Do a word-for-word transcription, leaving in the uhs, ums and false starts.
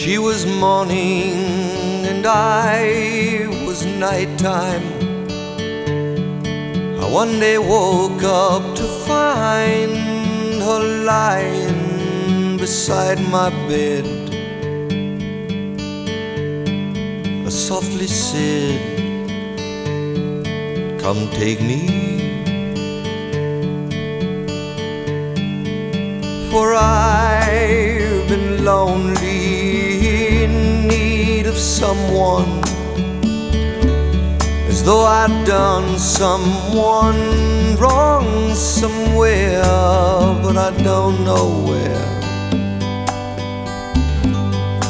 She was morning and I was nighttime. I one day woke up to find her lying beside my bed. I softly said, "Come take me," for I've been lonely, in need of someone, as though I'd done someone wrong somewhere, but I don't know where.